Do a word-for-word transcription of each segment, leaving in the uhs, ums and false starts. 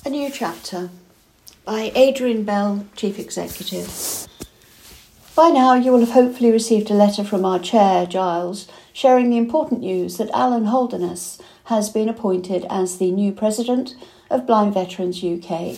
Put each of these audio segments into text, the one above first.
A New Chapter by Adrian Bell, Chief Executive. By now you will have hopefully received a letter from our Chair, Giles, sharing the important news that Alan Holderness has been appointed as the new President of Blind Veterans U K.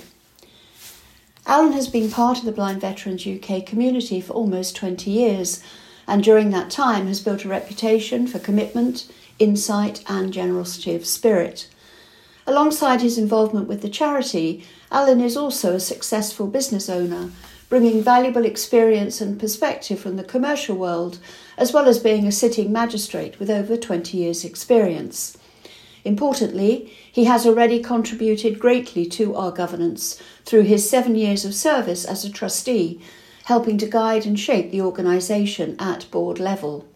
Alan has been part of the Blind Veterans U K community for almost twenty years, and during that time has built a reputation for commitment, insight and generosity of spirit. Alongside his involvement with the charity, Alan is also a successful business owner, bringing valuable experience and perspective from the commercial world, as well as being a sitting magistrate with over twenty years' experience. Importantly, he has already contributed greatly to our governance through his seven years of service as a trustee, helping to guide and shape the organisation at board level.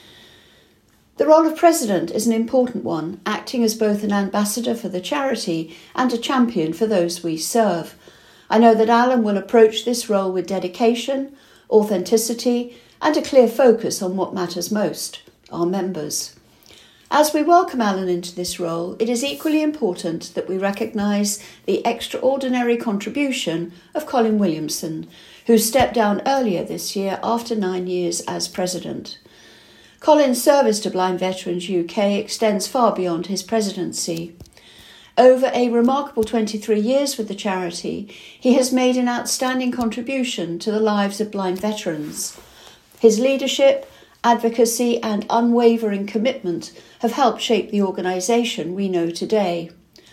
The role of President is an important one, acting as both an ambassador for the charity and a champion for those we serve. I know that Alan will approach this role with dedication, authenticity and a clear focus on what matters most, our members. As we welcome Alan into this role, it is equally important that we recognise the extraordinary contribution of Colin Williamson, who stepped down earlier this year after nine years as President. Colin's service to Blind Veterans U K extends far beyond his presidency. Over a remarkable twenty-three years with the charity, he has made an outstanding contribution to the lives of blind veterans. His leadership, advocacy and unwavering commitment have helped shape the organisation we know today.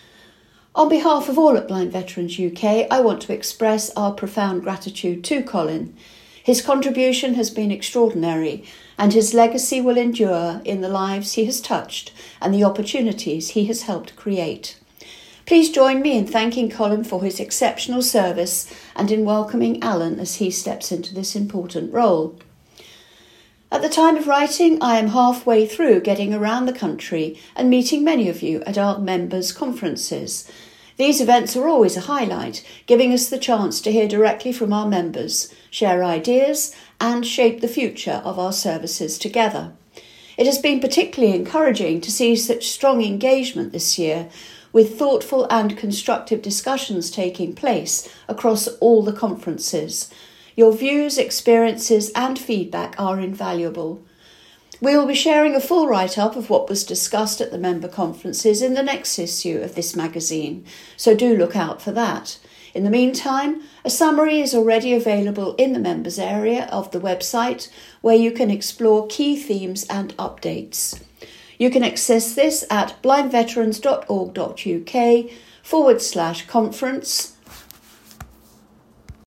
On behalf of all at Blind Veterans U K, I want to express our profound gratitude to Colin. His contribution has been extraordinary, and his legacy will endure in the lives he has touched and the opportunities he has helped create. Please join me in thanking Colin for his exceptional service and in welcoming Alan as he steps into this important role. At the time of writing, I am halfway through getting around the country and meeting many of you at our members' conferences. These events are always a highlight, giving us the chance to hear directly from our members, share ideas and shape the future of our services together. It has been particularly encouraging to see such strong engagement this year, with thoughtful and constructive discussions taking place across all the conferences. Your views, experiences and feedback are invaluable. We will be sharing a full write-up of what was discussed at the member conferences in the next issue of this magazine, so do look out for that. In the meantime, a summary is already available in the members area of the website, where you can explore key themes and updates. You can access this at blindveterans.org.uk forward slash conference